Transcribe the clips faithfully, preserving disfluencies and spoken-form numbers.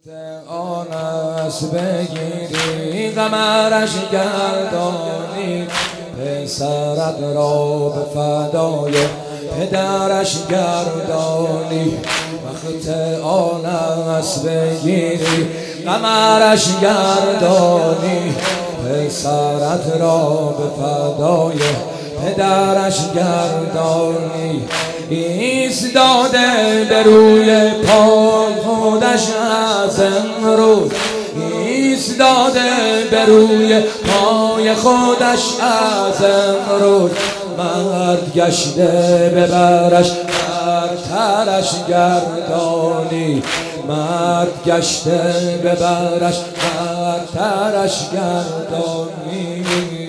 آن است بگیری قمرش گردانی، پسرت را به فدای پدرش گردانی. وقت آن است بگیری قمرش گردانی، پسرت را به فدای پدرش گردانی. ایستاده به روی پای خودش از امروز، ایستاده به روی پای خودش از امروز. مرد گشته ببرش برترش گردانی، مرد گشته ببرش برترش گردانی.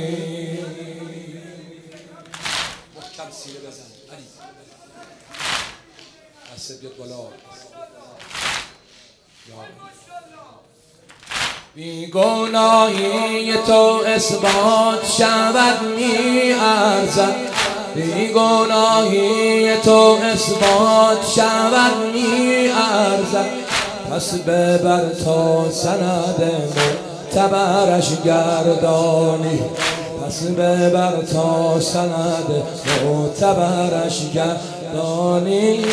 بیگناهی تو اثبات شود می ارزد، بیگناهی تو اثبات شود می ارزد. پس ببر تا سند معتبرش گردانی، پس ببر تا سند معتبرش گردانی.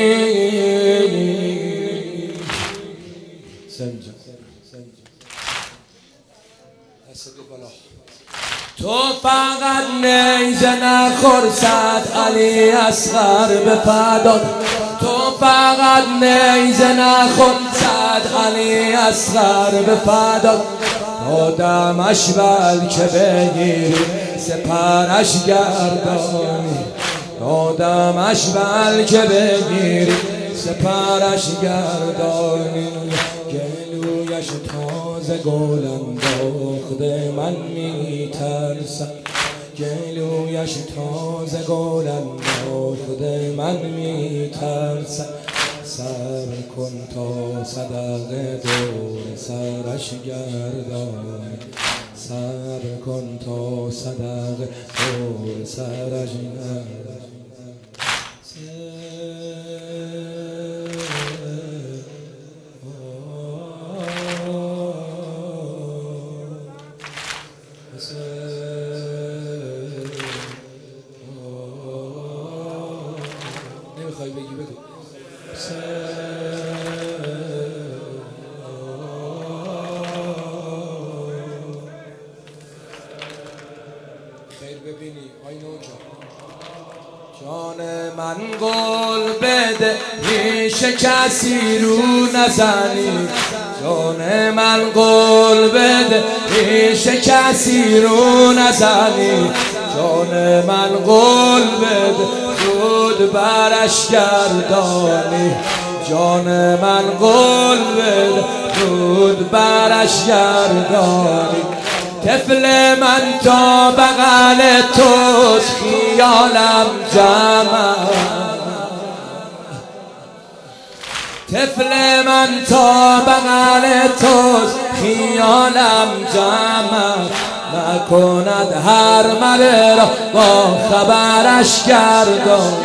سنجا تو فقط نیزه نخور صد علی اصغر به فدات، تو فقط نیزه نخور صد علی اصغر به فدات. آدمش بلکه بگیری سپرش گردانی، آدمش بلکه بگیری سپرش گردانی. گلویش تازه گل انداخته من می ترسم، گلویش تازه گل انداخته من می ترسم. صبر کن تا صدقه دور سرش گردانی، صبر کن تا صدقه دور سرش گردانی. نمیخوای بگی بگو. خیر ببینی آی نوجا جان من گل بده پیش کسی رو نزنی، جان من گل بده پیش کسی رو نزنی. جان من گل بده زود برش گردانی، جان من گل بده زود برش گردانی. طفل من تا بغل توست خیالم جمع، طفل من تا بغل توست خیالم جمع. نکند هر مره را با خبرش گردان.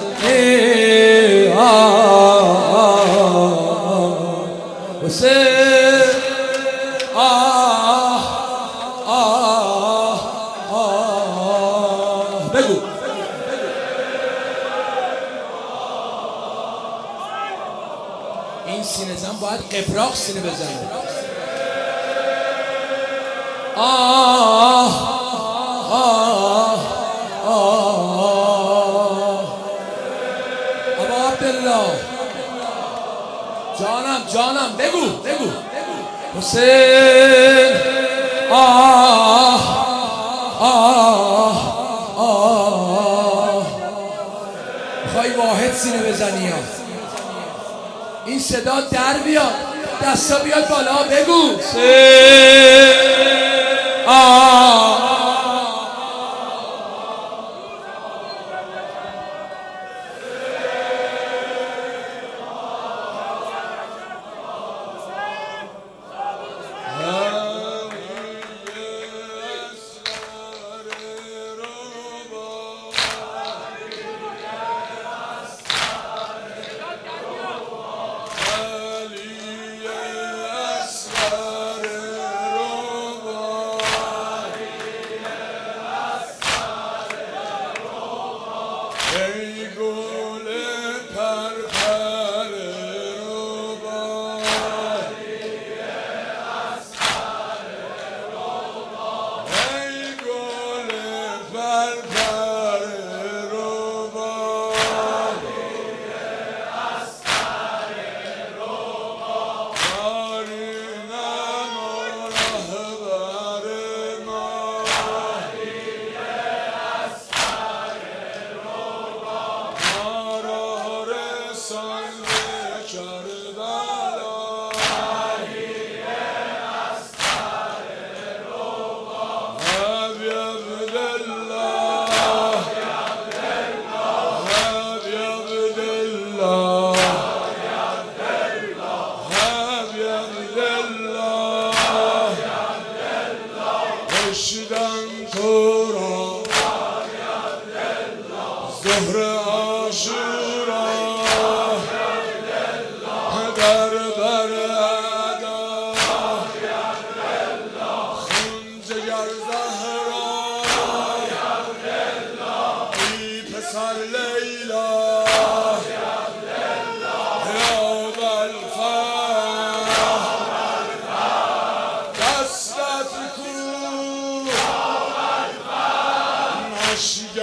حسین آه آه آه بگو این سینه زن باید قبراق سینه بزنه. آه آه آه ابا عبدالله جانم جانم بگو بگو حسین آه آه آه. میخوای واحد سینه بزنی یا این صدا در بیاد، دستا بیاد بالا بگو آه.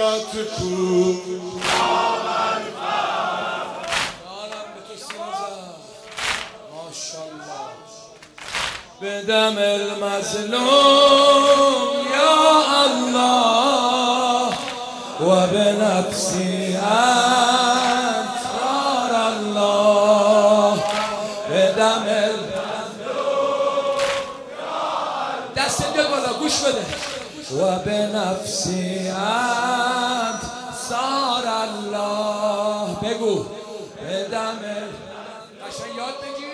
سینت کو بدم المظلوم یا الله و بنفسی انصار الله بدم المظلوم دست دل بالا گوش بده و بنفسی انصار الله بگو بدم قشنگ یاد بگیر